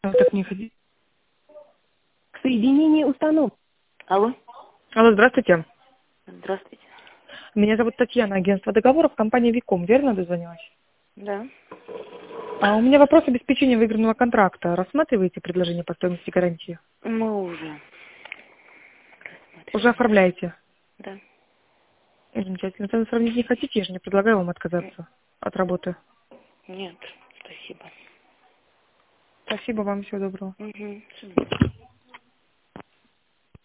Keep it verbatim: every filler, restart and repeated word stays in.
Вот так не ходи. Соединение установок. Алло. Алло, здравствуйте. Здравствуйте. Меня зовут Татьяна, агентство договоров, компания Виком. Верно дозвонилась? Да. А у меня вопрос обеспечения выигранного контракта. Рассматриваете предложение по стоимости гарантии? Мы уже Уже рассматриваем. оформляете? Да. Замечательно. Цену сравнить не хотите? Я же не предлагаю вам Н- отказаться от работы. Нет, спасибо. Спасибо вам, всего доброго. Угу.